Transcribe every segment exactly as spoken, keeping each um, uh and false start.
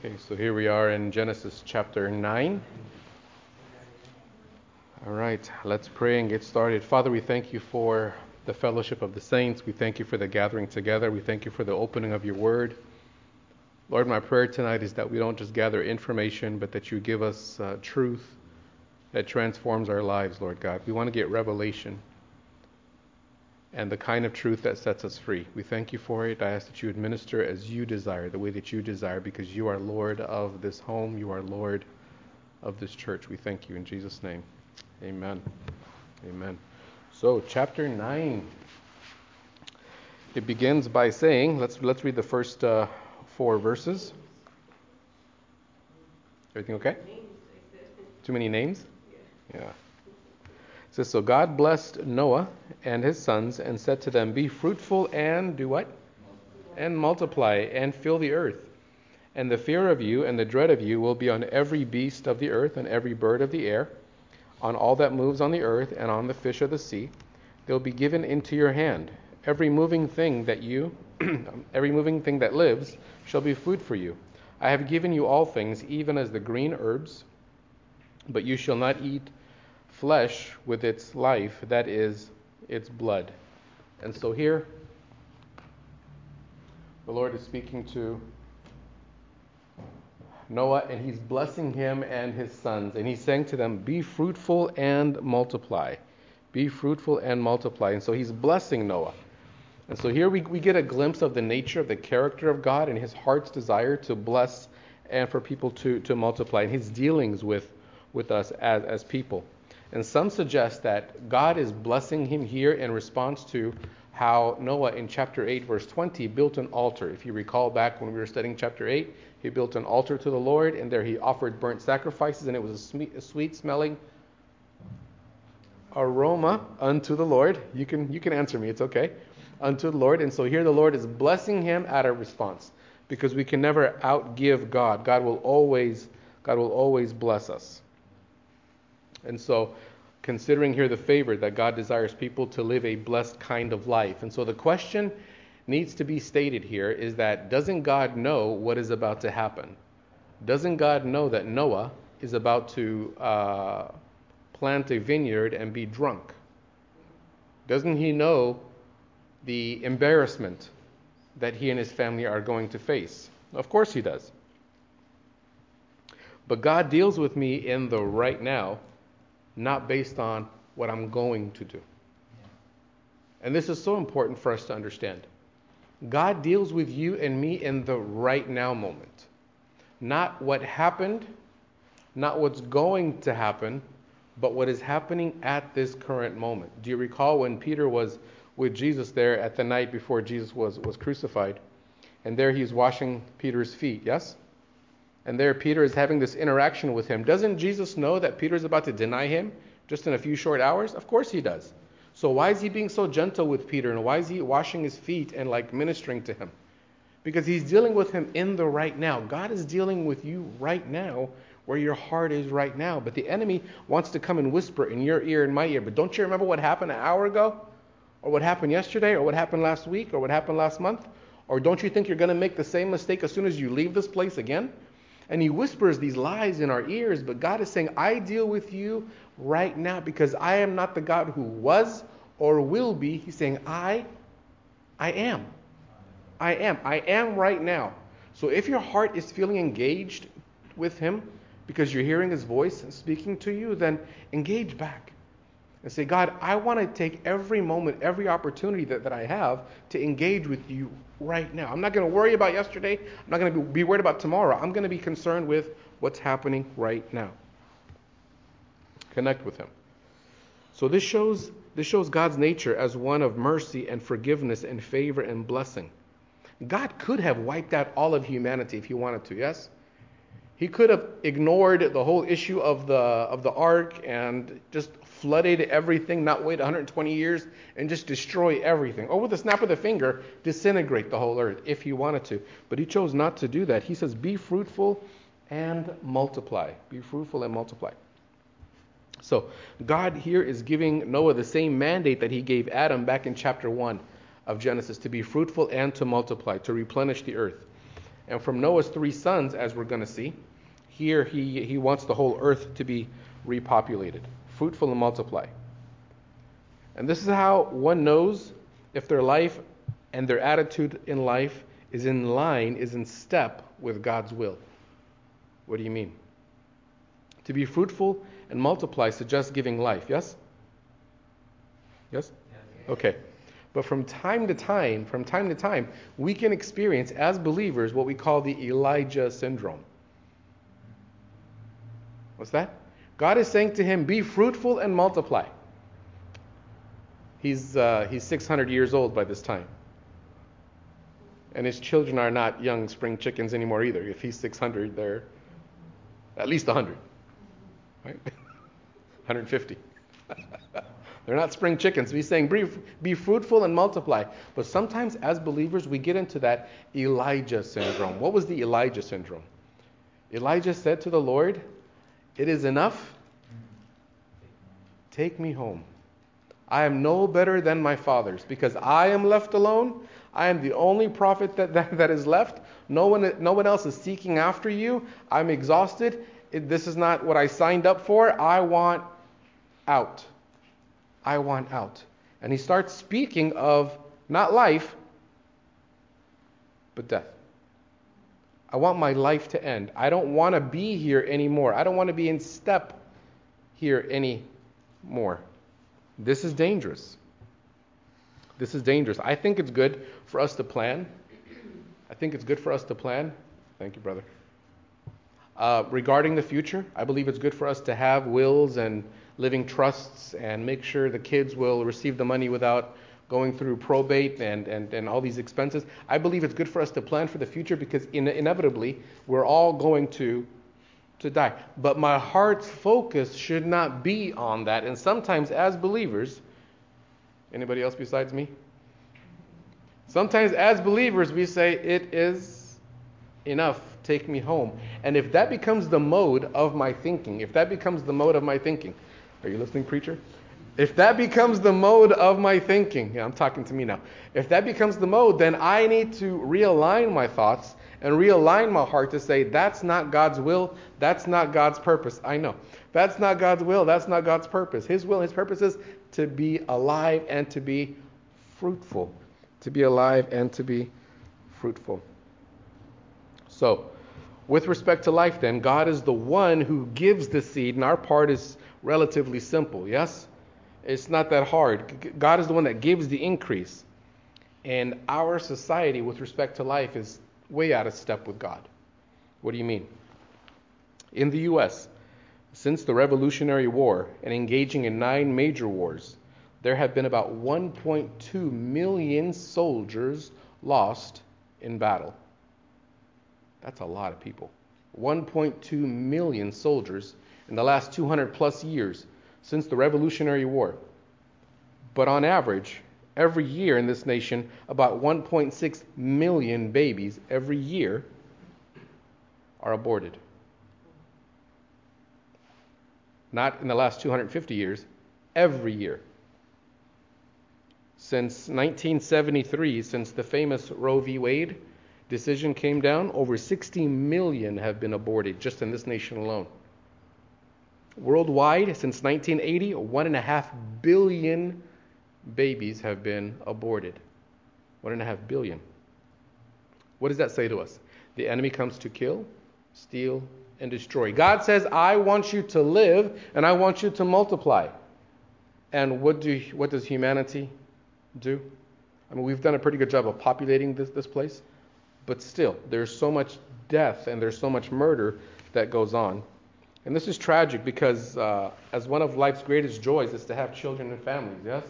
Okay, so here we are in Genesis chapter nine. All right, let's pray and get started. Father, we thank you for the fellowship of the saints. We thank you for the gathering together. We thank you for the opening of your word. Lord, my prayer tonight is that we don't just gather information, but that you give us uh, truth that transforms our lives, Lord God. We want to get revelation and the kind of truth that sets us free. We thank you for it. I ask that you administer as you desire, the way that you desire, because you are Lord of this home. You are Lord of this church. We thank you in Jesus' name. Amen. Amen. So, chapter nine. It begins by saying, let's let's read the first uh, four verses. Everything okay? Too many names? Yeah. Yeah. It says, so God blessed Noah and his sons and said to them, be fruitful and do what? Multiply. And multiply and fill the earth. And the fear of you and the dread of you will be on every beast of the earth and every bird of the air, on all that moves on the earth and on the fish of the sea. They'll be given into your hand. Every moving thing that you, every moving thing that lives shall be food for you. I have given you all things, even as the green herbs, but you shall not eat flesh with its life, that is, its blood. And so here, the Lord is speaking to Noah, and he's blessing him and his sons. And he's saying to them, be fruitful and multiply. Be fruitful and multiply. And so he's blessing Noah. And so here we, we get a glimpse of the nature of the character of God and his heart's desire to bless and for people to, to multiply, and his dealings with, with us as, as people. And some suggest that God is blessing him here in response to how Noah in chapter eight verse twenty built an altar. If you recall back when we were studying chapter eight, he built an altar to the Lord, and there he offered burnt sacrifices, and it was a sweet, a sweet smelling aroma unto the Lord. You can you can answer me, it's okay. Unto the Lord. And so here the Lord is blessing him at a response, because we can never outgive God. God will always God will always bless us. And so, considering here the favor that God desires people to live a blessed kind of life. And so the question needs to be stated here is that, doesn't God know what is about to happen? Doesn't God know that Noah is about to uh, plant a vineyard and be drunk? Doesn't he know the embarrassment that he and his family are going to face? Of course he does. But God deals with me in the right now, not based on what I'm going to do. And this is so important for us to understand. God deals with you and me in the right now moment. Not what happened, not what's going to happen, but what is happening at this current moment. Do you recall when Peter was with Jesus there at the night before Jesus was, was crucified? And there he's washing Peter's feet, yes? And there Peter is having this interaction with him. Doesn't Jesus know that Peter is about to deny him just in a few short hours? Of course he does. So why is he being so gentle with Peter, and why is he washing his feet and like ministering to him? Because he's dealing with him in the right now. God is dealing with you right now where your heart is right now. But the enemy wants to come and whisper in your ear and my ear. But don't you remember what happened an hour ago? Or what happened yesterday? Or what happened last week? Or what happened last month? Or don't you think you're going to make the same mistake as soon as you leave this place again? And he whispers these lies in our ears, but God is saying, I deal with you right now because I am not the God who was or will be. He's saying, I, I am. I am. I am right now. So if your heart is feeling engaged with him because you're hearing his voice speaking to you, then engage back. And say, God, I want to take every moment, every opportunity that, that I have to engage with you right now. I'm not going to worry about yesterday. I'm not going to be worried about tomorrow. I'm going to be concerned with what's happening right now. Connect with him. So this shows this shows God's nature as one of mercy and forgiveness and favor and blessing. God could have wiped out all of humanity if he wanted to, yes? He could have ignored the whole issue of the of the ark and just flooded everything, not wait one hundred twenty years and just destroy everything. Or with a snap of the finger, disintegrate the whole earth if he wanted to. But he chose not to do that. He says, be fruitful and multiply. Be fruitful and multiply. So God here is giving Noah the same mandate that he gave Adam back in chapter one of Genesis, to be fruitful and to multiply, to replenish the earth. And from Noah's three sons, as we're going to see, here he, he wants the whole earth to be repopulated, fruitful and multiply. And this is how one knows if their life and their attitude in life is in line, is in step with God's will. What do you mean? To be fruitful and multiply suggests giving life, yes? Yes? Okay. But from time to time, from time to time, we can experience as believers what we call the Elijah syndrome. What's that? God is saying to him, be fruitful and multiply. He's uh, he's six hundred years old by this time. And his children are not young spring chickens anymore either. If he's six hundred, they're at least one hundred. Right? one hundred fifty. They're not spring chickens. He's saying, be, be fruitful and multiply. But sometimes as believers, we get into that Elijah syndrome. What was the Elijah syndrome? Elijah said to the Lord, it is enough. Take me home. I am no better than my fathers because I am left alone. I am the only prophet that, that, that is left. No one, no one else is seeking after you. I'm exhausted. It, this is not what I signed up for. I want out. I want out. And he starts speaking of not life, but death. I want my life to end. I don't want to be here anymore. I don't want to be in step here anymore. This is dangerous. This is dangerous. I think it's good for us to plan. I think it's good for us to plan. Thank you, brother. Uh, regarding the future, I believe it's good for us to have wills and living trusts and make sure the kids will receive the money without going through probate and, and, and all these expenses. I believe it's good for us to plan for the future because in, inevitably we're all going to to die. But my heart's focus should not be on that. And sometimes as believers, anybody else besides me? Sometimes as believers we say, it is enough, take me home. And if that becomes the mode of my thinking, if that becomes the mode of my thinking, are you listening, preacher? If that becomes the mode of my thinking, yeah, I'm talking to me now. If that becomes the mode, then I need to realign my thoughts and realign my heart to say, that's not God's will, that's not God's purpose. I know. That's not God's will, that's not God's purpose. His will, His purpose is to be alive and to be fruitful. To be alive and to be fruitful. So, with respect to life then, God is the one who gives the seed, and our part is relatively simple, yes? It's not that hard. God is the one that gives the increase. And our society with respect to life is way out of step with God. What do you mean? In the U S, since the Revolutionary War and engaging in nine major wars, there have been about one point two million soldiers lost in battle. That's a lot of people. one point two million soldiers in the last two hundred plus years since the Revolutionary War. But on average, every year in this nation, about one point six million babies every year are aborted. Not in the last two hundred fifty years, every year. Since nineteen seventy-three, since the famous Roe v. Wade decision came down, over sixty million have been aborted just in this nation alone. Worldwide, since nineteen eighty, one and a half billion babies have been aborted. One and a half billion. What does that say to us? The enemy comes to kill, steal, and destroy. God says, I want you to live and I want you to multiply. And what do what does humanity do? I mean, we've done a pretty good job of populating this, this place, but still, there's so much death and there's so much murder that goes on. And this is tragic because uh, as one of life's greatest joys is to have children and families, yes?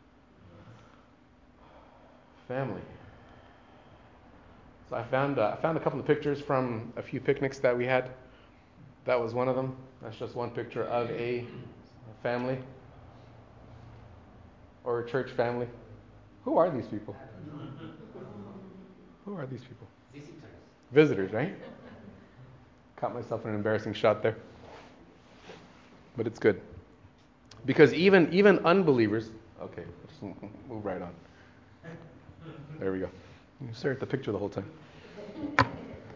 Family. So I found uh, I found a couple of pictures from a few picnics that we had. That was one of them. That's just one picture of a family or a church family. Who are these people? Who are these people? Visitors. Visitors, right? Caught myself in an embarrassing shot there. But it's good. Because even even unbelievers, okay, let's move right on. There we go. You stare at the picture the whole time.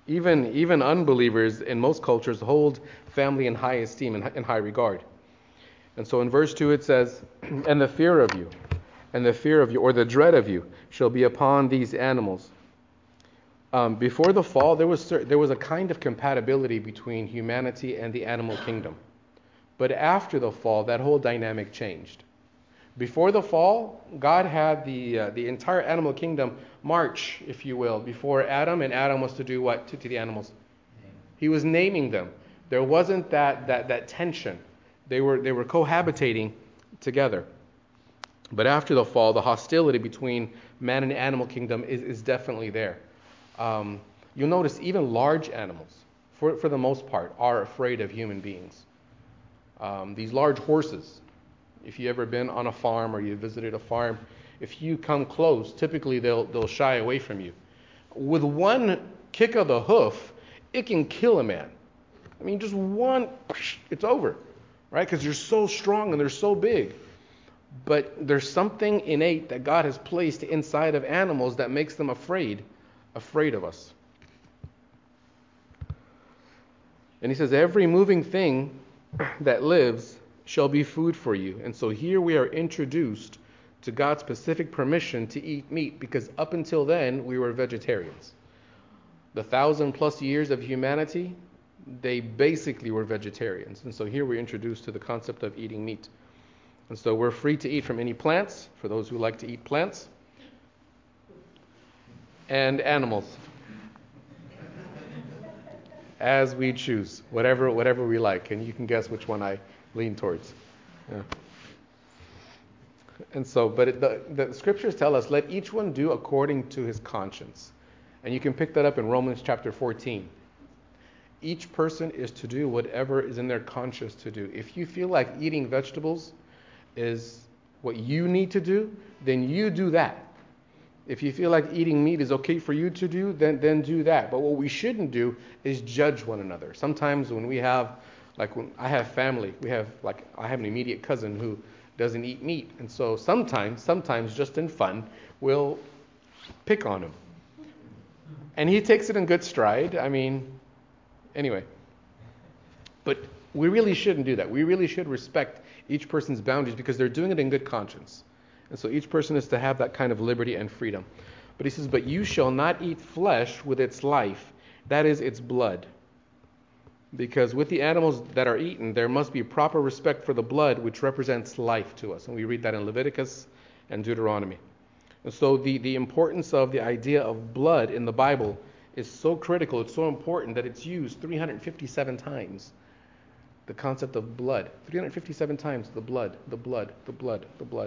Even even unbelievers in most cultures hold family in high esteem and in high regard. And so in verse two it says, and the fear of you, and the fear of you, or the dread of you, shall be upon these animals. Um, before the fall, there was there was a kind of compatibility between humanity and the animal kingdom. But after the fall, that whole dynamic changed. Before the fall, God had the uh, the entire animal kingdom march, if you will, before Adam, and Adam was to do what to, to the animals? He was naming them. There wasn't that that that tension. They were they were cohabitating together. But after the fall, the hostility between man and animal kingdom is, is definitely there. Um, you'll notice even large animals, for for the most part, are afraid of human beings. Um, these large horses, if you ever been on a farm or you visited a farm, if you come close, typically they'll they'll shy away from you. With one kick of the hoof, it can kill a man. I mean, just one, it's over, right? Because they're so strong and they're so big. But there's something innate that God has placed inside of animals that makes them afraid, afraid of us. And he says, every moving thing that lives shall be food for you. And so here we are introduced to God's specific permission to eat meat, because up until then we were vegetarians. The thousand plus years of humanity, they basically were vegetarians. And so here we're introduced to the concept of eating meat. And so we're free to eat from any plants, for those who like to eat plants, and animals, as we choose, whatever whatever we like. And you can guess which one I lean towards. Yeah. And so, but it, the, the scriptures tell us, let each one do according to his conscience. And you can pick that up in Romans chapter fourteen. Each person is to do whatever is in their conscience to do. If you feel like eating vegetables is what you need to do, then you do that. If you feel like eating meat is okay for you to do, then then do that. But what we shouldn't do is judge one another. Sometimes when we have, like when I have family, we have like I have an immediate cousin who doesn't eat meat, and so sometimes, sometimes just in fun, we'll pick on him, and he takes it in good stride. I mean, anyway, but we really shouldn't do that. We really should respect each person's boundaries because they're doing it in good conscience. And so each person is to have that kind of liberty and freedom. But he says, but you shall not eat flesh with its life, that is its blood. Because with the animals that are eaten, there must be proper respect for the blood, which represents life to us. And we read that in Leviticus and Deuteronomy. And so the, the importance of the idea of blood in the Bible is so critical, it's so important that it's used three hundred fifty-seven times. The concept of blood. three hundred fifty-seven times the blood, the blood, the blood, the blood.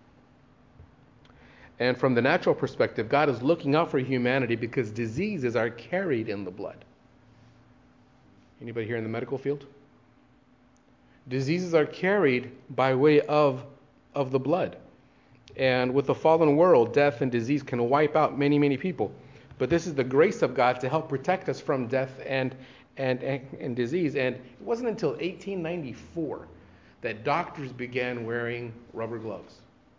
And from the natural perspective, God is looking out for humanity because diseases are carried in the blood. Anybody here in the medical field? Diseases are carried by way of, of the blood. And with the fallen world, death and disease can wipe out many, many people. But this is the grace of God to help protect us from death and And, and, and disease. And it wasn't until eighteen ninety-four that doctors began wearing rubber gloves.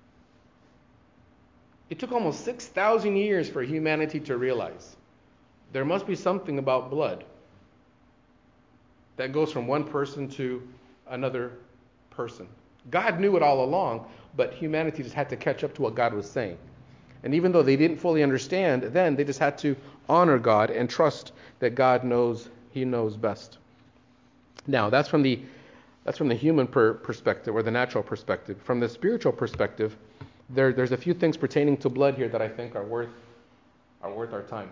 It took almost six thousand years for humanity to realize there must be something about blood that goes from one person to another person. God knew it all along, but humanity just had to catch up to what God was saying. And even though they didn't fully understand, then they just had to honor God and trust that God knows He knows best. Now, that's from the that's from the human per perspective or the natural perspective. From the spiritual perspective, there, there's a few things pertaining to blood here that I think are worth are worth our time.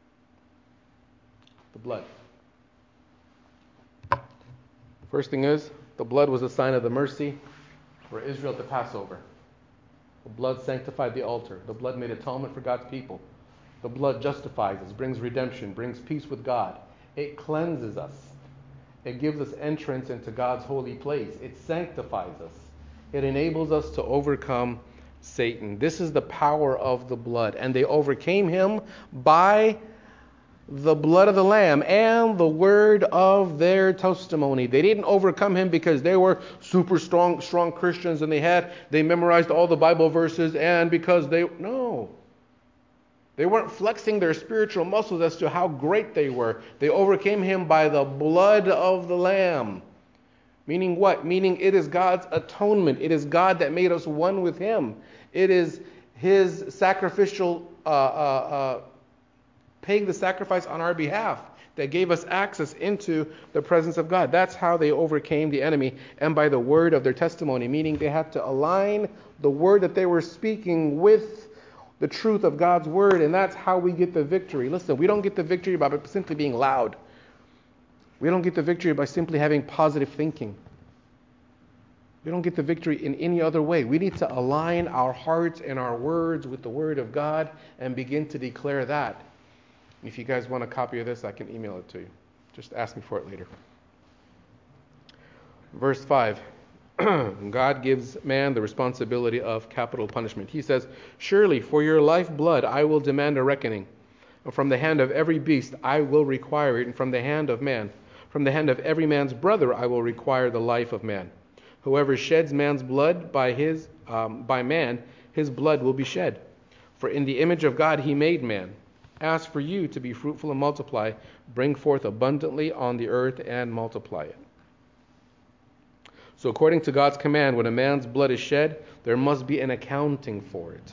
The blood. First thing is, the blood was a sign of the mercy for Israel at the Passover. The blood sanctified the altar. The blood made atonement for God's people. The blood justifies us, brings redemption, brings peace with God. It cleanses us. It gives us entrance into God's holy place. It sanctifies us. It enables us to overcome Satan. This is the power of the blood. And they overcame him by the blood of the Lamb and the word of their testimony. They didn't overcome him because they were super strong, strong Christians and they had, they memorized all the Bible verses and because they, no. They weren't flexing their spiritual muscles as to how great they were. They overcame him by the blood of the Lamb. Meaning what? Meaning it is God's atonement. It is God that made us one with him. It is his sacrificial, uh, uh, uh, paying the sacrifice on our behalf that gave us access into the presence of God. That's how they overcame the enemy, and by the word of their testimony, meaning they had to align the word that they were speaking with the truth of God's word, and that's how we get the victory. Listen, we don't get the victory by simply being loud. We don't get the victory by simply having positive thinking. We don't get the victory in any other way. We need to align our hearts and our words with the word of God and begin to declare that. If you guys want a copy of this, I can email it to you. Just ask me for it later. Verse five. God gives man the responsibility of capital punishment. He says, "Surely for your lifeblood I will demand a reckoning. And from the hand of every beast I will require it, and from the hand of man, from the hand of every man's brother I will require the life of man. Whoever sheds man's blood by his um, by man, his blood will be shed. For in the image of God he made man. As for you, to be fruitful and multiply, bring forth abundantly on the earth and multiply it." So according to God's command, when a man's blood is shed, there must be an accounting for it.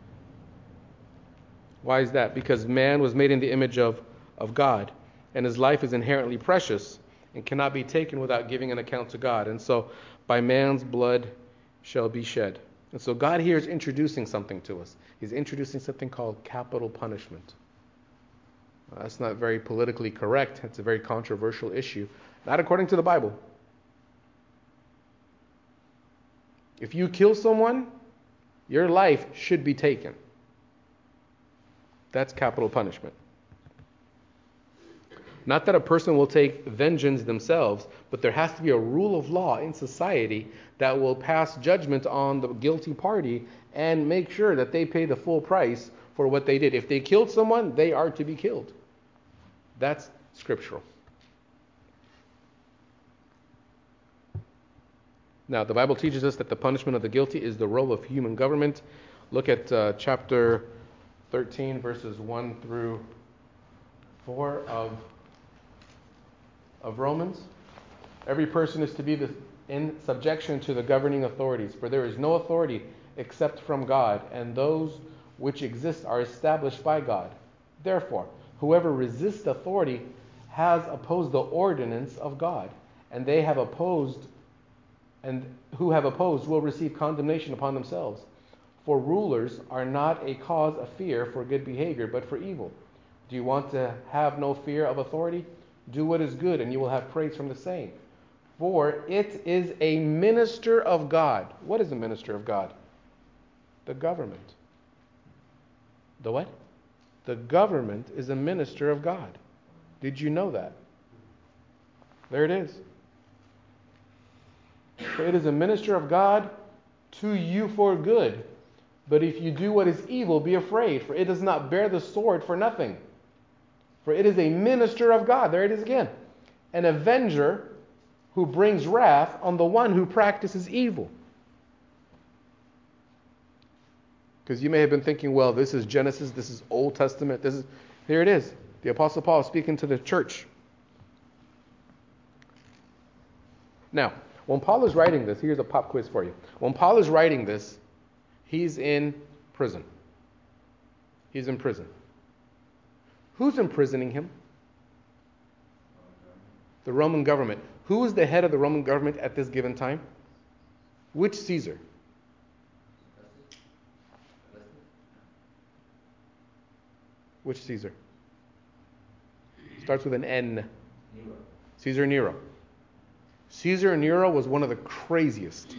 Why is that? Because man was made in the image of, of God, and his life is inherently precious and cannot be taken without giving an account to God. And so by man's blood shall be shed. And so God here is introducing something to us. He's introducing something called capital punishment. Uh, that's not very politically correct. It's a very controversial issue. Not according to the Bible. If you kill someone, your life should be taken. That's capital punishment. Not that a person will take vengeance themselves, but there has to be a rule of law in society that will pass judgment on the guilty party and make sure that they pay the full price for what they did. If they killed someone, they are to be killed. That's scriptural. Now, the Bible teaches us that the punishment of the guilty is the role of human government. Look at uh, chapter thirteen, verses one through four of, of Romans. Every person is to be the, in subjection to the governing authorities, for there is no authority except from God, and those which exist are established by God. Therefore, whoever resists authority has opposed the ordinance of God, and they have opposed, and who have opposed will receive condemnation upon themselves. For rulers are not a cause of fear for good behavior, but for evil. Do you want to have no fear of authority? Do what is good, and you will have praise from the same. For it is a minister of God. What is a minister of God? The government. The what? The government is a minister of God. Did you know that? There it is. For it is a minister of God to you for good. But if you do what is evil, be afraid, for it does not bear the sword for nothing. For it is a minister of God. There it is again. An avenger who brings wrath on the one who practices evil. Because you may have been thinking, well, this is Genesis, this is Old Testament, this is... Here it is. The Apostle Paul is speaking to the church. Now, when Paul is writing this, here's a pop quiz for you. When Paul is writing this, he's in prison. He's in prison. Who's imprisoning him? The Roman government. Who is the head of the Roman government at this given time? Which Caesar? Which Caesar? Starts with an N. Nero. Caesar Nero. Caesar Nero was one of the craziest.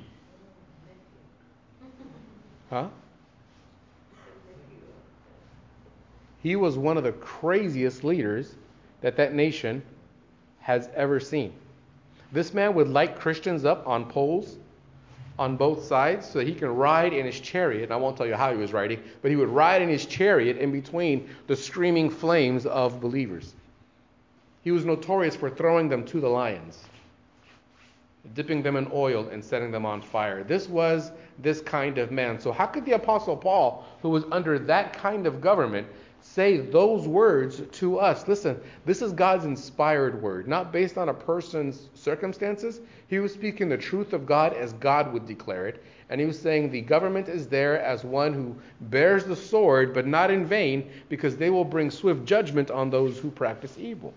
Huh? He was one of the craziest leaders that that nation has ever seen. This man would light Christians up on poles on both sides so that he can ride in his chariot. I won't tell you how he was riding, but he would ride in his chariot in between the screaming flames of believers. He was notorious for throwing them to the lions. dipping them in oil and setting them on fire. This was this kind of man. So how could the Apostle Paul, who was under that kind of government, say those words to us? Listen, this is God's inspired word, not based on a person's circumstances. He was speaking the truth of God as God would declare it. And he was saying the government is there as one who bears the sword, but not in vain, because they will bring swift judgment on those who practice evil.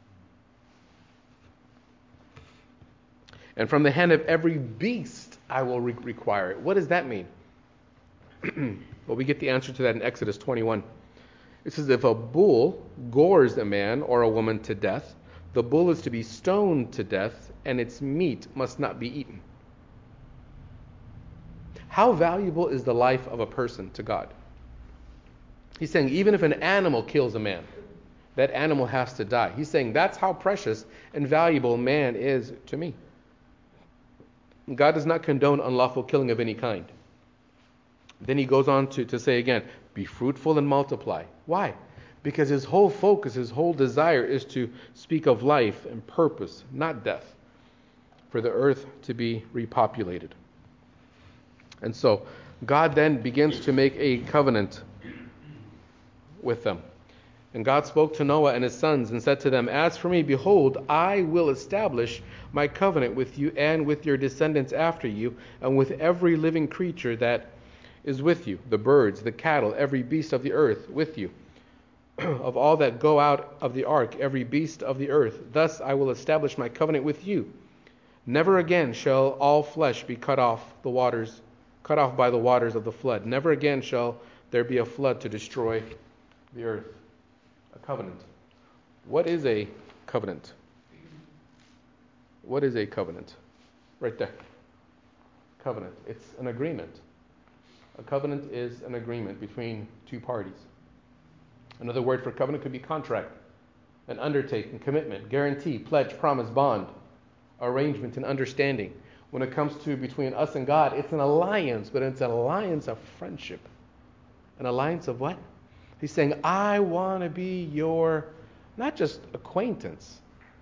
And from the hand of every beast I will re- require it. What does that mean? Well, we get the answer to that in Exodus twenty-one. It says, if a bull gores a man or a woman to death, the bull is to be stoned to death, and its meat must not be eaten. How valuable is the life of a person to God? He's saying even if an animal kills a man, that animal has to die. He's saying that's how precious and valuable man is to me. God does not condone unlawful killing of any kind. Then he goes on to, to say again, be fruitful and multiply. Why? Because his whole focus, his whole desire is to speak of life and purpose, not death, for the earth to be repopulated. And so God then begins to make a covenant with them. And God spoke to Noah and his sons and said to them, as for me, behold, I will establish my covenant with you and with your descendants after you, and with every living creature that is with you, the birds, the cattle, every beast of the earth with you, of all that go out of the ark, every beast of the earth. Thus I will establish my covenant with you. Never again shall all flesh be cut off the waters, cut off by the waters of the flood. Never again shall there be a flood to destroy the earth. A covenant. What is a covenant? What is a covenant? Right there. Covenant. It's an agreement. A covenant is an agreement between two parties. Another word for covenant could be contract, an undertaking, commitment, guarantee, pledge, promise, bond, arrangement, and understanding. When it comes to between us and God, it's an alliance, but it's an alliance of friendship. An alliance of what? He's saying, I want to be your, not just acquaintance.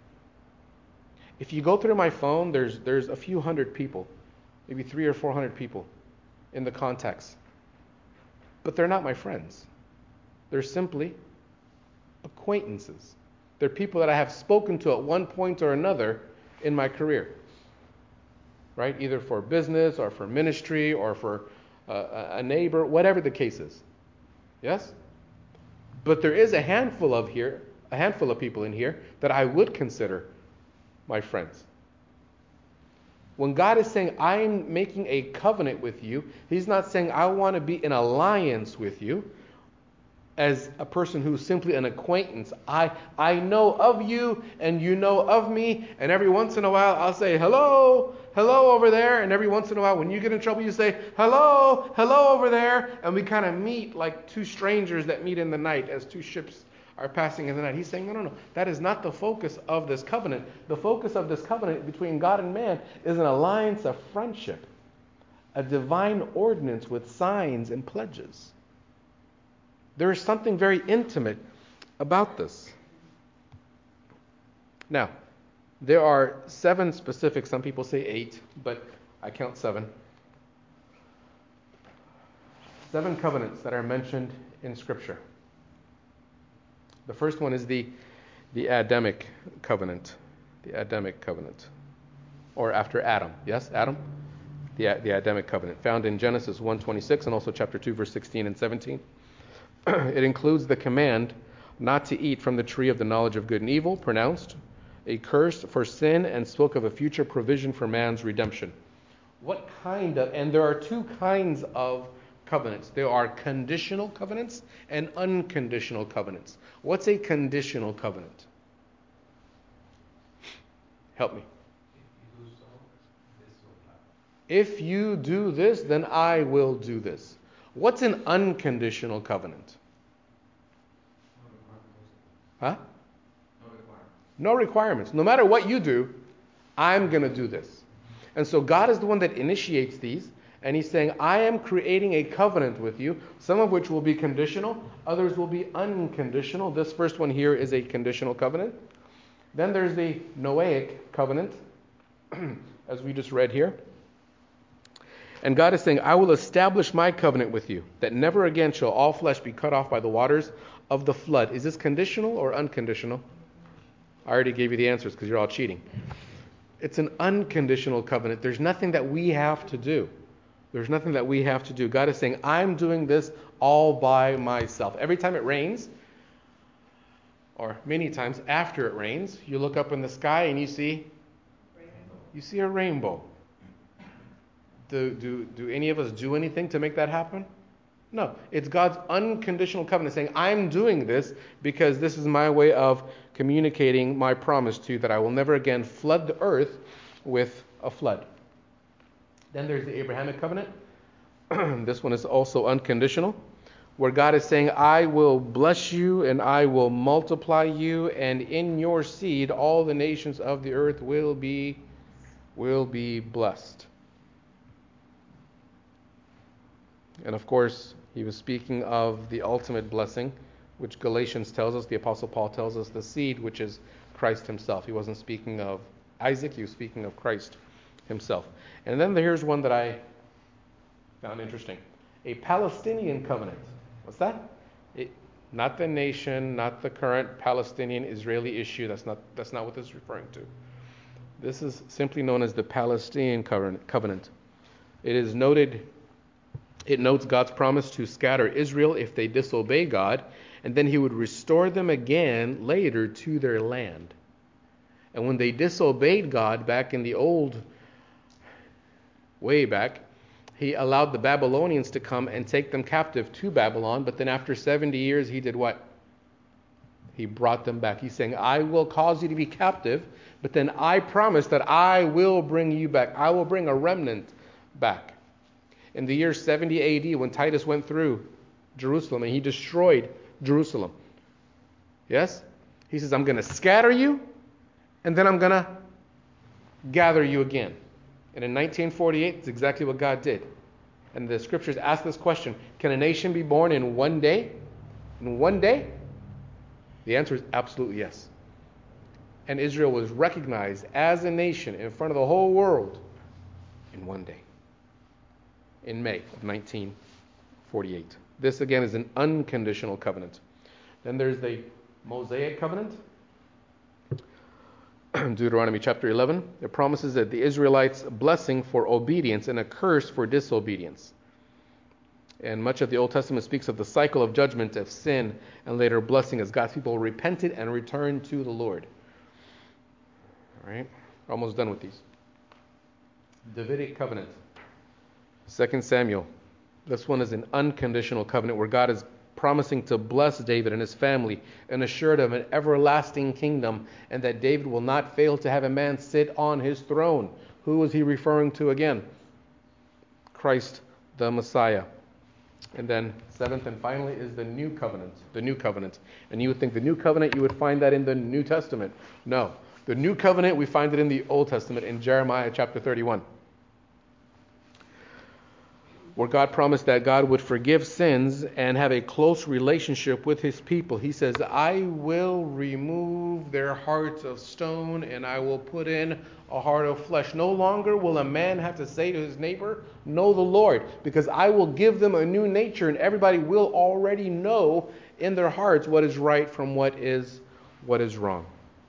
If you go through my phone, there's there's a few hundred people, maybe three or four hundred people in the contacts. But they're not my friends. They're simply acquaintances. They're people that I have spoken to at one point or another in my career. Right? Either for business or for ministry or for uh, a neighbor, whatever the case is. Yes? But there is a handful of here, a handful of people in here that I would consider my friends. When God is saying, I'm making a covenant with you, he's not saying, I want to be in alliance with you as a person who's simply an acquaintance. I, I know of you and you know of me, and every once in a while I'll say, hello, hello over there, and every once in a while when you get in trouble you say, hello, hello over there, and we kind of meet like two strangers that meet in the night as two ships are passing in the night. He's saying, no, no, no, that is not the focus of this covenant. The focus of this covenant between God and man is an alliance of friendship, a divine ordinance with signs and pledges. There is something very intimate about this. Now, there are seven specific, some people say eight, but I count seven. Seven covenants that are mentioned in Scripture. The first one is the, the Adamic covenant. The Adamic covenant. Or after Adam. Yes, Adam? The, the Adamic covenant. Found in Genesis one twenty-six and also chapter two, verse sixteen and seventeen. It includes the command not to eat from the tree of the knowledge of good and evil, pronounced a curse for sin, and spoke of a future provision for man's redemption. What kind of, and there are two kinds of covenants. There are conditional covenants and unconditional covenants. What's a conditional covenant? Help me. If you do this, then I will do this. What's an unconditional covenant? Huh? No requirements. No requirements. No matter what you do, I'm going to do this. And so God is the one that initiates these. And he's saying, I am creating a covenant with you, some of which will be conditional, others will be unconditional. This first one here is a conditional covenant. Then there's the Noahic covenant. as we just read here. And God is saying, I will establish my covenant with you, that never again shall all flesh be cut off by the waters of the flood. Is this conditional or unconditional? I already gave you the answers because you're all cheating. It's an unconditional covenant. There's nothing that we have to do. There's nothing that we have to do. God is saying, I'm doing this all by myself. Every time it rains, or many times after it rains, you look up in the sky and you see, you see a rainbow. Do, do, do any of us do anything to make that happen? No. It's God's unconditional covenant saying, I'm doing this because this is my way of communicating my promise to you that I will never again flood the earth with a flood. Then there's the Abrahamic covenant. This one is also unconditional, where God is saying, I will bless you and I will multiply you, and in your seed all the nations of the earth will be will be blessed. And of course, he was speaking of the ultimate blessing, which Galatians tells us, the Apostle Paul tells us, the seed, which is Christ himself. He wasn't speaking of Isaac, he was speaking of Christ himself. And then here's one that I found interesting. A Palestinian covenant. What's that? It, not the nation, not the current Palestinian-Israeli issue. That's not, that's not what this is referring to. This is simply known as the Palestinian covenant. It is noted... It notes God's promise to scatter Israel if they disobey God, and then he would restore them again later to their land. And when they disobeyed God back in the old, way back, he allowed the Babylonians to come and take them captive to Babylon, but then after seventy years he did what? He brought them back. He's saying, I will cause you to be captive, but then I promise that I will bring you back. I will bring a remnant back. In the year seventy A D, when Titus went through Jerusalem and he destroyed Jerusalem. Yes? He says, I'm going to scatter you, and then I'm going to gather you again. And in nineteen forty-eight, it's exactly what God did. And the scriptures ask this question, can a nation be born in one day? In one day? The answer is absolutely yes. And Israel was recognized as a nation in front of the whole world in one day. In May of nineteen forty-eight. This again is an unconditional covenant. Then there's the Mosaic covenant. Deuteronomy chapter eleven. It promises that the Israelites a blessing for obedience and a curse for disobedience. And much of the Old Testament speaks of the cycle of judgment of sin and later blessing as God's people repented and returned to the Lord. All right, we're almost done with these. Davidic covenant. Second Samuel. This one is an unconditional covenant where God is promising to bless David and his family and assured of an everlasting kingdom, and that David will not fail to have a man sit on his throne. Who is he referring to again? Christ the Messiah. And then seventh and finally is the new covenant. The new covenant. And you would think the new covenant, you would find that in the New Testament. No. The new covenant, we find it in the Old Testament in Jeremiah chapter thirty-one. Where God promised that God would forgive sins and have a close relationship with his people. He says, I will remove their hearts of stone and I will put in a heart of flesh. No longer will a man have to say to his neighbor, know the Lord, because I will give them a new nature, and everybody will already know in their hearts what is right from what is what is wrong.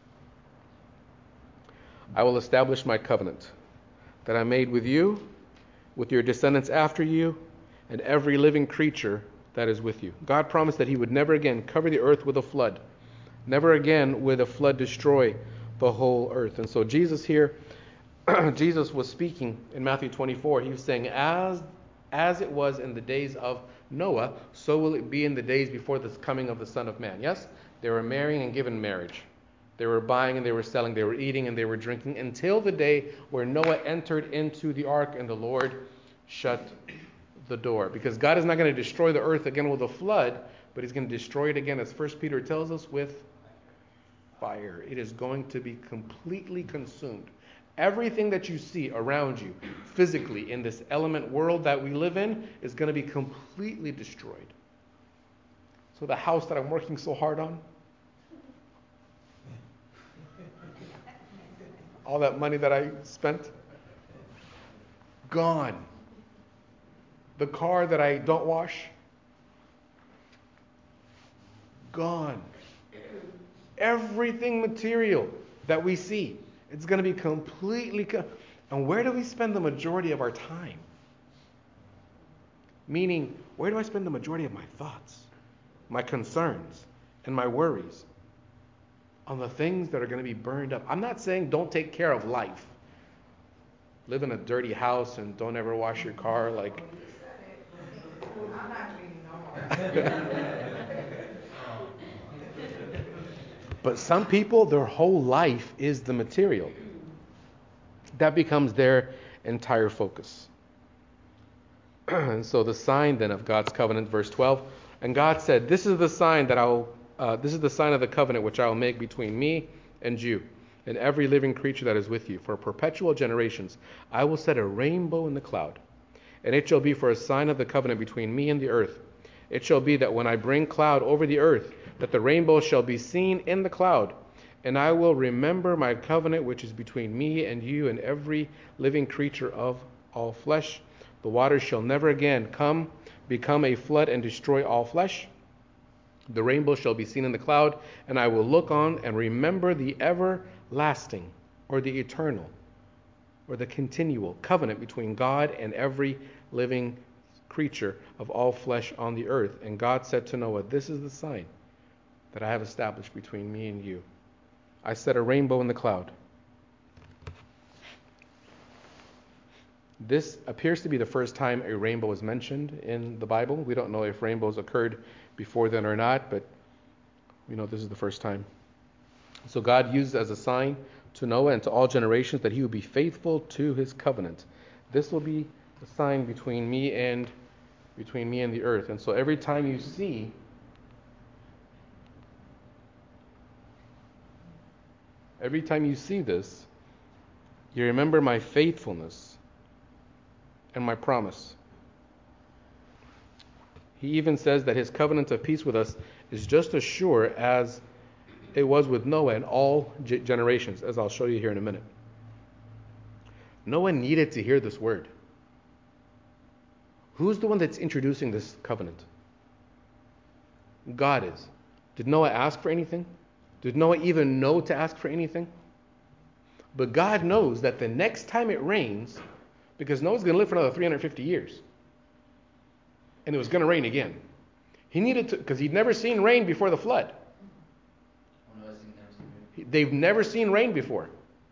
I will establish my covenant that I made with you, with your descendants after you, and every living creature that is with you. God promised that he would never again cover the earth with a flood. Never again would a flood destroy the whole earth. And so Jesus here, Jesus was speaking in Matthew twenty-four. He was saying, as, as it was in the days of Noah, so will it be in the days before the coming of the Son of Man. Yes? They were marrying and given marriage. They were buying and they were selling. They were eating and they were drinking until the day where Noah entered into the ark and the Lord shut the door. Because God is not going to destroy the earth again with a flood, but he's going to destroy it again, as First Peter tells us, with fire. It is going to be completely consumed. Everything that you see around you physically in this element world that we live in is going to be completely destroyed. So the house that I'm working so hard on, all that money that I spent, gone. The car that I don't wash, gone. Everything material that we see, it's going to be completely gone. And where do we spend the majority of our time? Meaning, where do I spend the majority of my thoughts, my concerns, and my worries? On the things that are going to be burned up. I'm not saying don't take care of life. Live in a dirty house and don't ever wash your car. Like, I'm not cleaning no more. but some people, their whole life is the material. That becomes their entire focus. And so the sign then of God's covenant, verse twelve, and God said, "This is the sign that I will Uh, this is the sign of the covenant which I will make between me and you and every living creature that is with you. For perpetual generations I will set a rainbow in the cloud, and it shall be for a sign of the covenant between me and the earth. It shall be that when I bring cloud over the earth, that the rainbow shall be seen in the cloud, and I will remember my covenant which is between me and you and every living creature of all flesh. The waters shall never again come, become a flood and destroy all flesh. The rainbow shall be seen in the cloud, and I will look on and remember the everlasting, or the eternal, or the continual covenant between God and every living creature of all flesh on the earth." And God said to Noah, "This is the sign that I have established between me and you. I set a rainbow in the cloud." This appears to be the first time a rainbow is mentioned in the Bible. We don't know if rainbows occurred before then or not, but we know this is the first time. So God used as a sign to Noah and to all generations that he would be faithful to his covenant. This will be a sign between me and between me and the earth. And so every time you see every time you see this, you remember my faithfulness and my promise. He even says that his covenant of peace with us is just as sure as it was with Noah and all g- generations, as I'll show you here in a minute. Noah needed to hear this word. Who's the one that's introducing this covenant? God is. Did Noah ask for anything? Did Noah even know to ask for anything? But God knows that the next time it rains, because Noah's going to live for another three hundred fifty years, and it was going to rain again. He needed to, because he'd never seen rain before the flood. They've never seen rain before.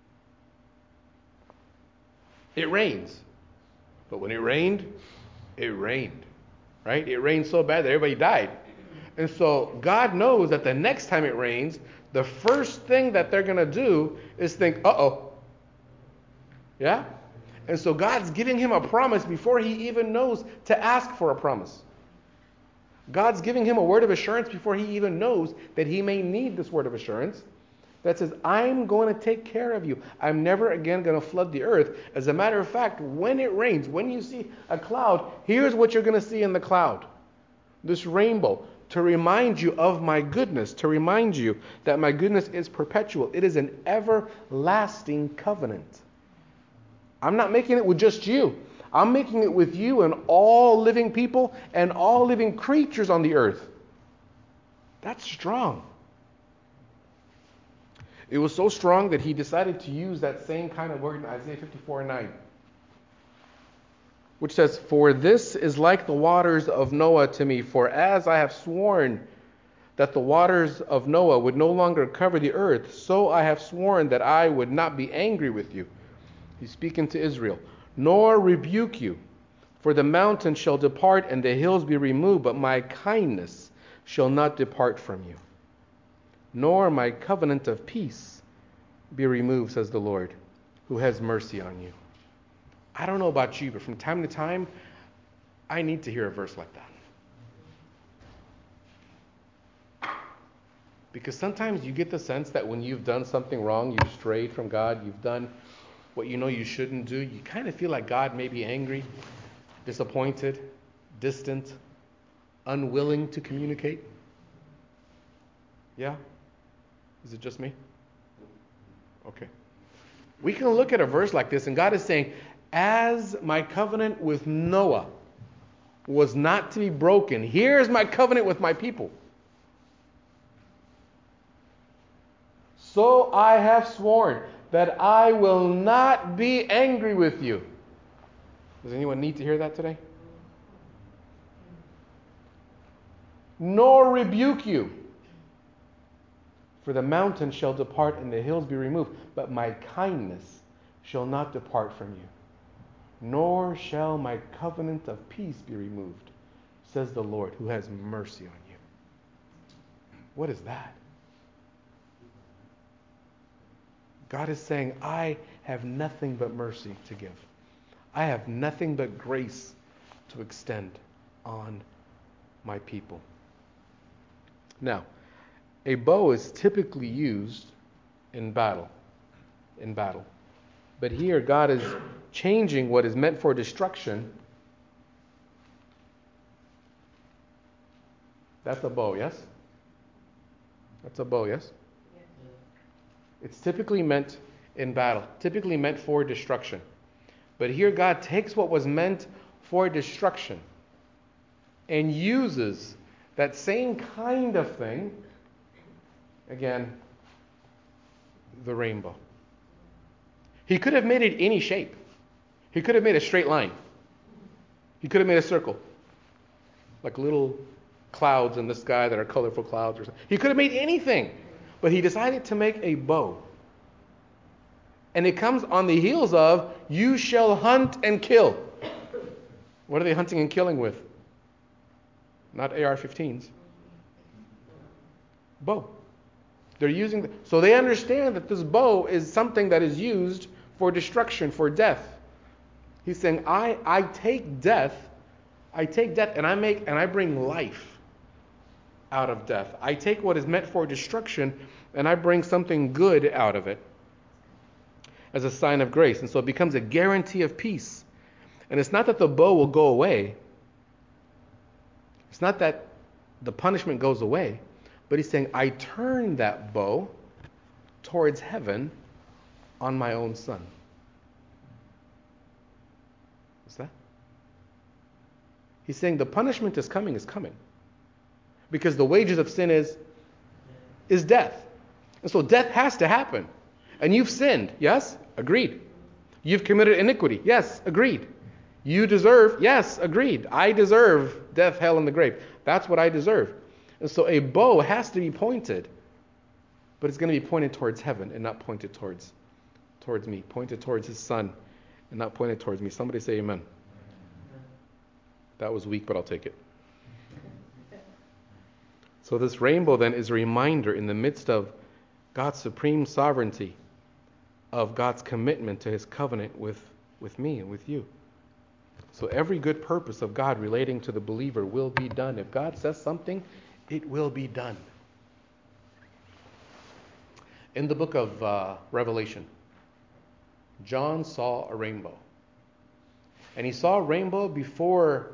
It rains. But when it rained, it rained. Right? It rained so bad that everybody died. And so God knows that the next time it rains, the first thing that they're going to do is think, uh-oh. Yeah? And so God's giving him a promise before he even knows to ask for a promise. God's giving him a word of assurance before he even knows that he may need this word of assurance that says, I'm going to take care of you. I'm never again going to flood the earth. As a matter of fact, when it rains, when you see a cloud, here's what you're going to see in the cloud. This rainbow, to remind you of my goodness, to remind you that my goodness is perpetual. It is an everlasting covenant. I'm not making it with just you. I'm making it with you and all living people and all living creatures on the earth. That's strong. It was so strong that he decided to use that same kind of word in Isaiah fifty-four nine, which says, "For this is like the waters of Noah to me, for as I have sworn that the waters of Noah would no longer cover the earth, so I have sworn that I would not be angry with you." He's speaking to Israel. "Nor rebuke you, for the mountains shall depart and the hills be removed, but my kindness shall not depart from you, nor my covenant of peace be removed, says the Lord, who has mercy on you." I don't know about you, but from time to time, I need to hear a verse like that. Because sometimes you get the sense that when you've done something wrong, you've strayed from God, you've done what you know you shouldn't do, you kind of feel like God may be angry, disappointed, distant, unwilling to communicate. Yeah? Is it just me? Okay. We can look at a verse like this, and God is saying, As my covenant with Noah was not to be broken, here's my covenant with my people. So I have sworn that I will not be angry with you. Does anyone need to hear that today? Nor rebuke you. For the mountains shall depart and the hills be removed, but my kindness shall not depart from you, nor shall my covenant of peace be removed, says the Lord, who has mercy on you. What is that? God is saying, I have nothing but mercy to give. I have nothing but grace to extend on my people. Now, a bow is typically used in battle. In battle. But here God is changing what is meant for destruction. That's a bow, yes? That's a bow, yes? Yes. It's typically meant in battle, typically meant for destruction. But here God takes what was meant for destruction and uses that same kind of thing, again, the rainbow. He could have made it any shape. He could have made a straight line. He could have made a circle, like little clouds in the sky that are colorful clouds or something. He could have made anything, but he decided to make a bow. And it comes on the heels of, you shall hunt and kill. What are they hunting and killing with? Not A R fifteens. Bow. They're using, the, so they understand that this bow is something that is used for destruction, for death. He's saying, I, I take death, I take death and I make and I bring life out of death. I take what is meant for destruction and I bring something good out of it as a sign of grace. And so it becomes a guarantee of peace. And it's not that the bow will go away. It's not that the punishment goes away. But he's saying, I turn that bow towards heaven on my own son. What's that? He's saying the punishment is coming, is coming. Because the wages of sin is, is death. And so death has to happen. And you've sinned, yes? Agreed. You've committed iniquity, yes? Agreed. You deserve, yes? Agreed. I deserve death, hell, and the grave. That's what I deserve. And so a bow has to be pointed, but it's going to be pointed towards heaven and not pointed towards, towards me. Pointed towards his son and not pointed towards me. Somebody say amen. That was weak, but I'll take it. So this rainbow then is a reminder in the midst of God's supreme sovereignty, of God's commitment to his covenant with, with me and with you. So every good purpose of God relating to the believer will be done. If God says something, it will be done. In the book of uh, Revelation, John saw a rainbow. And he saw a rainbow before,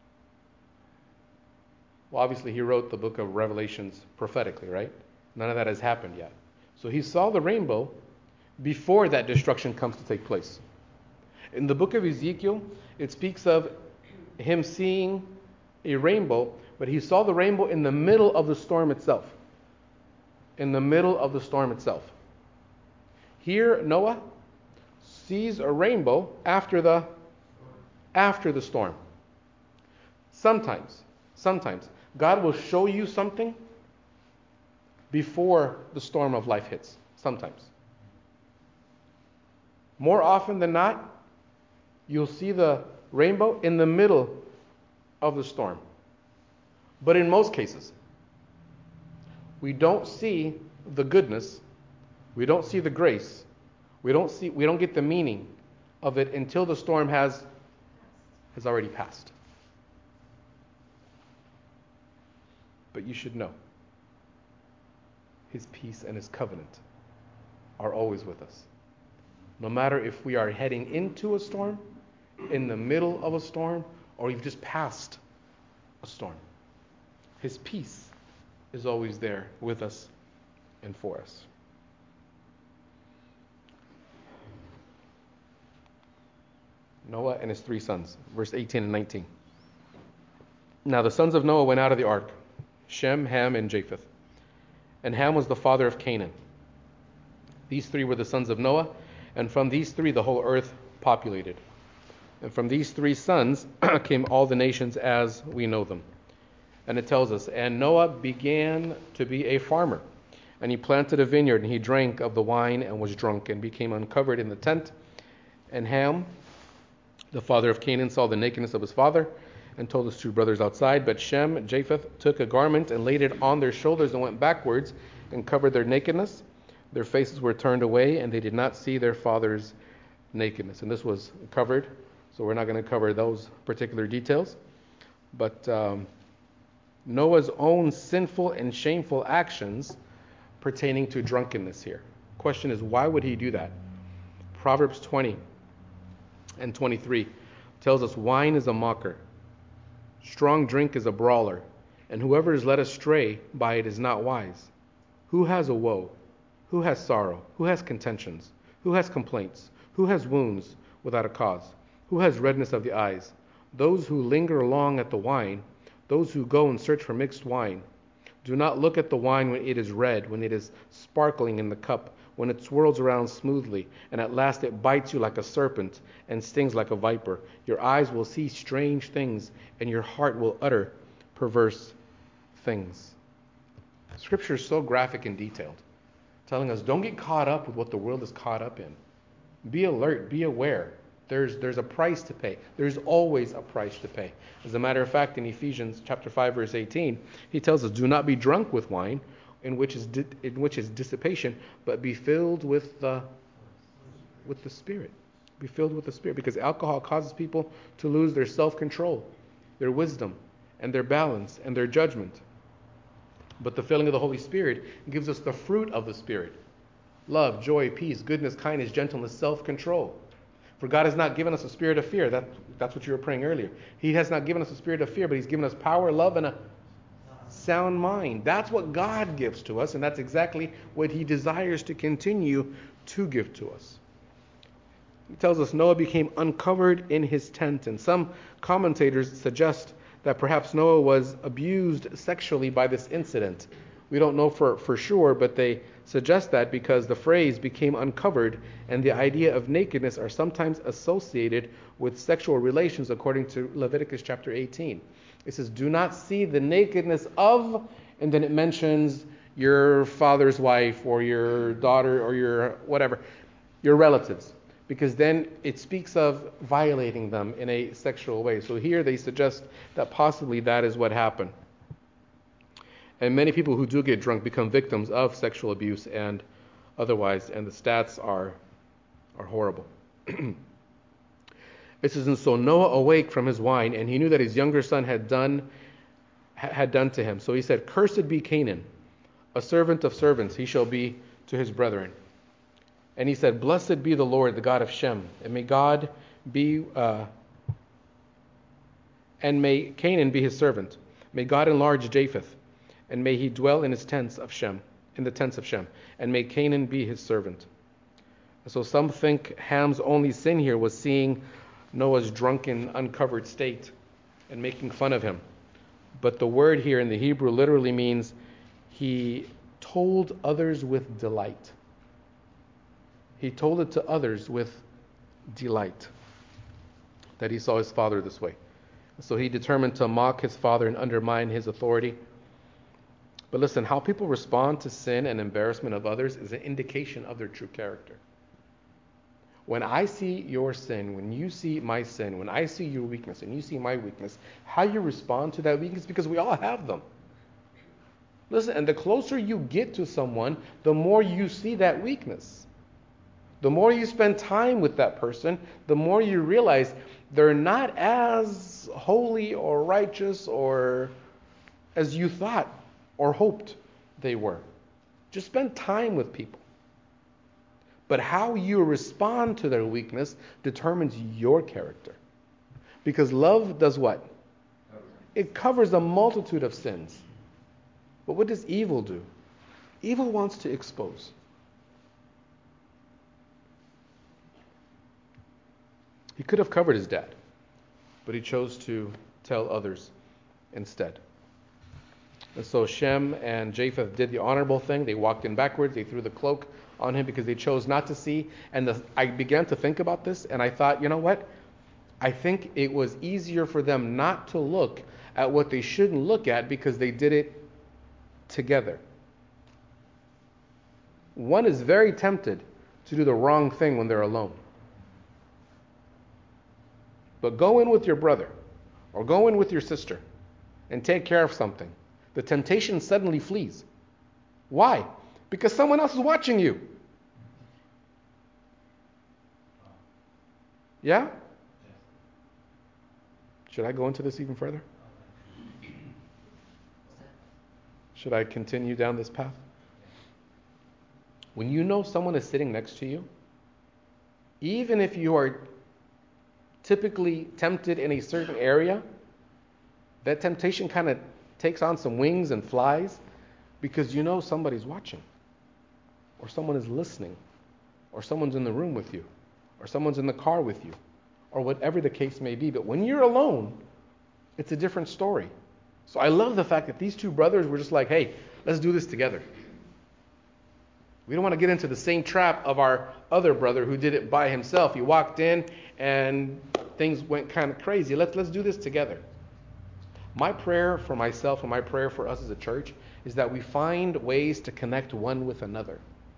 well, obviously he wrote the book of Revelations prophetically, right? None of that has happened yet. So he saw the rainbow before that destruction comes to take place. In the book of Ezekiel, it speaks of him seeing a rainbow, but he saw the rainbow in the middle of the storm itself. In the middle of the storm itself. Here, Noah sees a rainbow after the after the storm. Sometimes, sometimes, God will show you something before the storm of life hits. Sometimes. More often than not, you'll see the rainbow in the middle of the storm. But in most cases, we don't see the goodness, we don't see the grace, we don't see, we don't get the meaning of it until the storm has, has already passed. But you should know, his peace and his covenant are always with us. No matter if we are heading into a storm, in the middle of a storm, or you've just passed a storm. His peace is always there with us and for us. Noah and his three sons. Verse eighteen and nineteen. Now the sons of Noah went out of the ark, Shem, Ham, and Japheth. And Ham was the father of Canaan. These three were the sons of Noah, and from these three the whole earth populated. And from these three sons came all the nations as we know them. And it tells us, and Noah began to be a farmer, and he planted a vineyard, and he drank of the wine and was drunk, and became uncovered in the tent. And Ham, the father of Canaan, saw the nakedness of his father, and told his two brothers outside. But Shem and Japheth took a garment and laid it on their shoulders and went backwards and covered their nakedness. Their faces were turned away, and they did not see their father's nakedness. And this was covered, so we're not going to cover those particular details. But um, Noah's own sinful and shameful actions pertaining to drunkenness here. Question is, why would he do that? Proverbs twenty and twenty-three tells us, wine is a mocker, strong drink is a brawler, and whoever is led astray by it is not wise. Who has a woe? Who has sorrow? Who has contentions? Who has complaints? Who has wounds without a cause? Who has redness of the eyes? Those who linger long at the wine, those who go and search for mixed wine. Do not look at the wine when it is red, when it is sparkling in the cup, when it swirls around smoothly, and at last it bites you like a serpent and stings like a viper. Your eyes will see strange things, and your heart will utter perverse things. Scripture is so graphic and detailed, telling us don't get caught up with what the world is caught up in. Be alert, be aware. There's there's a price to pay. There's always a price to pay. As a matter of fact, in Ephesians chapter five, verse eighteen, he tells us, do not be drunk with wine, in which is di- in which is dissipation, but be filled with the with the Spirit. Be filled with the Spirit, because alcohol causes people to lose their self-control, their wisdom, and their balance, and their judgment. But the filling of the Holy Spirit gives us the fruit of the Spirit: love, joy, peace, goodness, kindness, gentleness, self-control. For God has not given us a spirit of fear. That, that's what you were praying earlier. He has not given us a spirit of fear, but he's given us power, love, and a sound mind. That's what God gives to us, and that's exactly what he desires to continue to give to us. He tells us Noah became uncovered in his tent, and some commentators suggest that perhaps Noah was abused sexually by this incident. We don't know for, for sure, but they suggest that because the phrase became uncovered and the idea of nakedness are sometimes associated with sexual relations, according to Leviticus chapter eighteen. It says, do not see the nakedness of, and then it mentions your father's wife or your daughter or your whatever, your relatives, because then it speaks of violating them in a sexual way. So here they suggest that possibly that is what happened. And many people who do get drunk become victims of sexual abuse and otherwise, and the stats are are horrible. It says, and so Noah awake from his wine, and he knew that his younger son had done had done to him. So he said, cursed be Canaan, a servant of servants he shall be to his brethren. And he said, blessed be the Lord, the God of Shem, and may God be uh, and may Canaan be his servant. May God enlarge Japheth, and may he dwell in his tents of Shem, in the tents of Shem, and may Canaan be his servant. So some think Ham's only sin here was seeing Noah's drunken, uncovered state and making fun of him. But the word here in the Hebrew literally means he told others with delight. He told it to others with delight that he saw his father this way. So he determined to mock his father and undermine his authority. But listen, how people respond to sin and embarrassment of others is an indication of their true character. When I see your sin, when you see my sin, when I see your weakness and you see my weakness, how you respond to that weakness, because we all have them. Listen, and the closer you get to someone, the more you see that weakness. The more you spend time with that person, the more you realize they're not as holy or righteous or as you thought or hoped they were. Just spend time with people. But how you respond to their weakness determines your character. Because love does what? It covers a multitude of sins. But what does evil do? Evil wants to expose. He could have covered his dad, but he chose to tell others instead. And so Shem and Japheth did the honorable thing. They walked in backwards. They threw the cloak on him because they chose not to see. And the, I began to think about this, and I thought, you know what? I think it was easier for them not to look at what they shouldn't look at because they did it together. One is very tempted to do the wrong thing when they're alone. But go in with your brother or go in with your sister and take care of something. The temptation suddenly flees. Why? Because someone else is watching you. Yeah? Should I go into this even further? Should I continue down this path? When you know someone is sitting next to you, even if you are typically tempted in a certain area, that temptation kind of takes on some wings and flies because you know somebody's watching, or someone is listening, or someone's in the room with you, or someone's in the car with you, or whatever the case may be. But when you're alone, it's a different story. So I love the fact that these two brothers were just like, hey, let's do this together. We don't want to get into the same trap of our other brother who did it by himself. He walked in and things went kind of crazy. Let's let's do this together. My prayer for myself and my prayer for us as a church is that we find ways to connect one with another.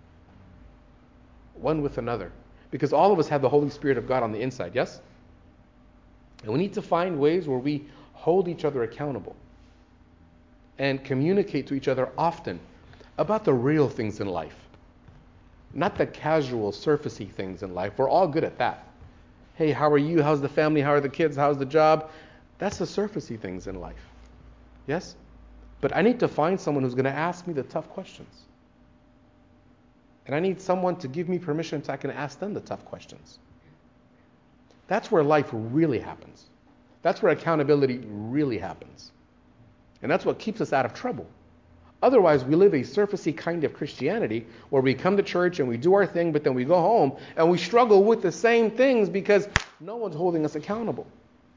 One with another. Because all of us have the Holy Spirit of God on the inside, yes? And we need to find ways where we hold each other accountable and communicate to each other often about the real things in life. Not the casual, surfacey things in life. We're all good at that. Hey, how are you? How's the family? How are the kids? How's the job? That's the surfacey things in life. Yes? But I need to find someone who's going to ask me the tough questions. And I need someone to give me permission so I can ask them the tough questions. That's where life really happens. That's where accountability really happens. And that's what keeps us out of trouble. Otherwise, we live a surfacey kind of Christianity where we come to church and we do our thing, but then we go home and we struggle with the same things because no one's holding us accountable.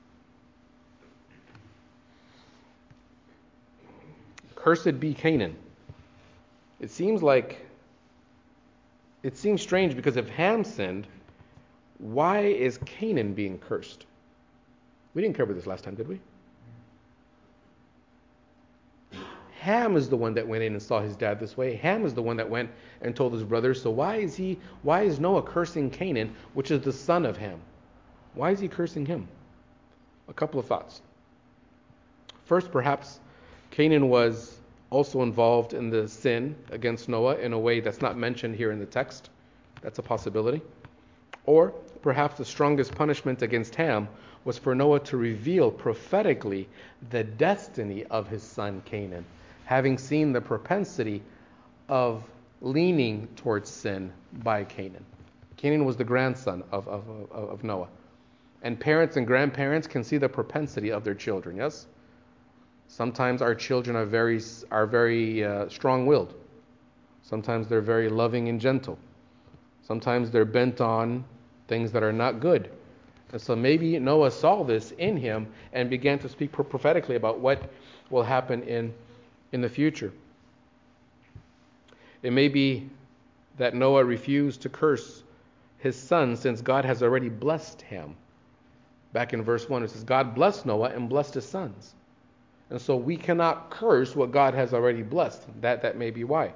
Cursed be Canaan. It seems like, it seems strange because if Ham sinned, why is Canaan being cursed? We didn't cover this last time, did we? Ham is the one that went in and saw his dad this way. Ham is the one that went and told his brothers. So why is he? Why is Noah cursing Canaan, which is the son of Ham? Why is he cursing him? A couple of thoughts. First, perhaps Canaan was also involved in the sin against Noah in a way that's not mentioned here in the text. That's a possibility. Or perhaps the strongest punishment against Ham was for Noah to reveal prophetically the destiny of his son Canaan, having seen the propensity of leaning towards sin by Canaan. Canaan was the grandson of, of, of, of Noah. And parents and grandparents can see the propensity of their children, yes? Sometimes our children are very, are very uh, strong-willed. Sometimes they're very loving and gentle. Sometimes they're bent on things that are not good. And so maybe Noah saw this in him and began to speak prophetically about what will happen in, in the future. It may be that Noah refused to curse his son since God has already blessed him. Back in verse one, it says, God blessed Noah and blessed his sons. And so we cannot curse what God has already blessed. That, that may be why.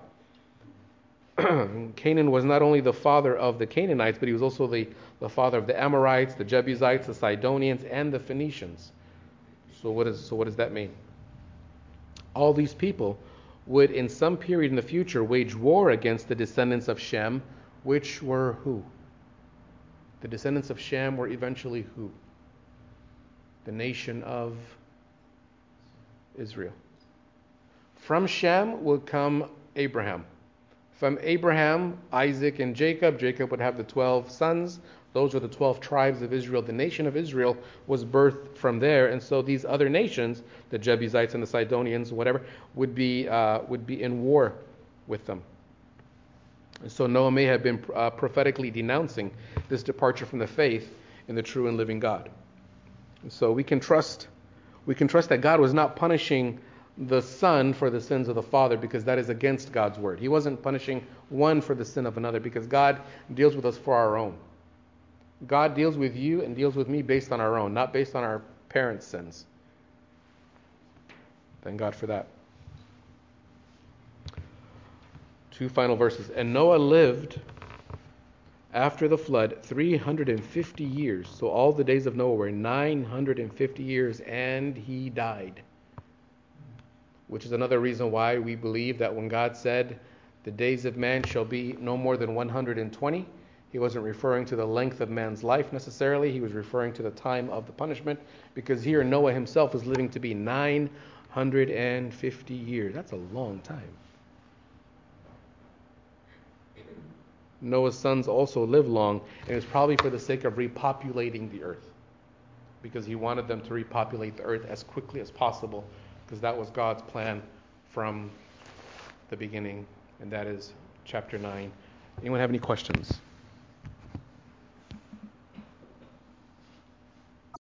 Canaan was not only the father of the Canaanites, but he was also the, the father of the Amorites, the Jebusites, the Sidonians, and the Phoenicians. So what is so what does that mean? All these people would, in some period in the future, wage war against the descendants of Shem, which were who? The descendants of Shem were eventually who? The nation of Israel. From Shem would come Abraham. From Abraham, Isaac, and Jacob, Jacob would have the twelve sons. Those were the twelve tribes of Israel. The nation of Israel was birthed from there. And so these other nations, the Jebusites and the Sidonians, whatever, would be uh, would be in war with them. And so Noah may have been uh, prophetically denouncing this departure from the faith in the true and living God. So we can trust we can trust that God was not punishing the Son for the sins of the Father, because that is against God's word. He wasn't punishing one for the sin of another, because God deals with us for our own. God deals with you and deals with me based on our own, not based on our parents' sins. Thank God for that. Two final verses. And Noah lived after the flood three hundred fifty years. So all the days of Noah were nine hundred fifty years, and he died. Which is another reason why we believe that when God said, the days of man shall be no more than one hundred twenty, he wasn't referring to the length of man's life necessarily. He was referring to the time of the punishment, because here Noah himself is living to be nine hundred fifty years. That's a long time. Noah's sons also lived long, and it's probably for the sake of repopulating the earth, because he wanted them to repopulate the earth as quickly as possible, because that was God's plan from the beginning, and that is chapter nine. Anyone have any questions?